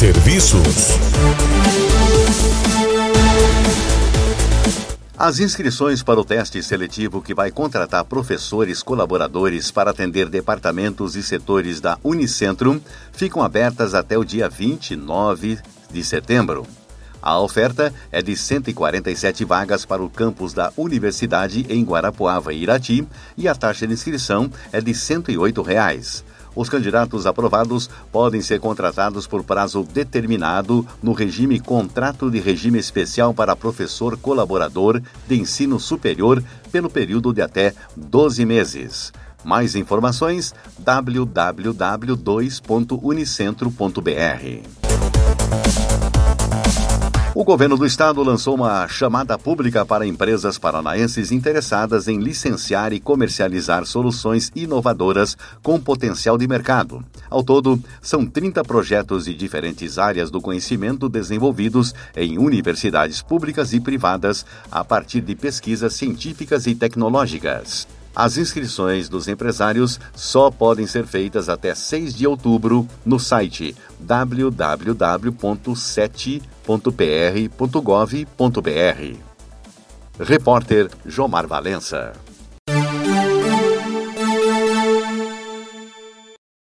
Serviços. As inscrições para o teste seletivo que vai contratar professores colaboradores para atender departamentos e setores da Unicentro ficam abertas até o dia 29 de setembro. A oferta é de 147 vagas para o campus da Universidade em Guarapuava e Irati e a taxa de inscrição é de R$ 108. Os candidatos aprovados podem ser contratados por prazo determinado no regime Contrato de Regime Especial para Professor Colaborador de Ensino Superior pelo período de até 12 meses. Mais informações: www.unicentro.br. O governo do estado lançou uma chamada pública para empresas paranaenses interessadas em licenciar e comercializar soluções inovadoras com potencial de mercado. Ao todo, são 30 projetos de diferentes áreas do conhecimento desenvolvidos em universidades públicas e privadas a partir de pesquisas científicas e tecnológicas. As inscrições dos empresários só podem ser feitas até 6 de outubro no site www.cet.pr.gov.br. Repórter Jomar Valença.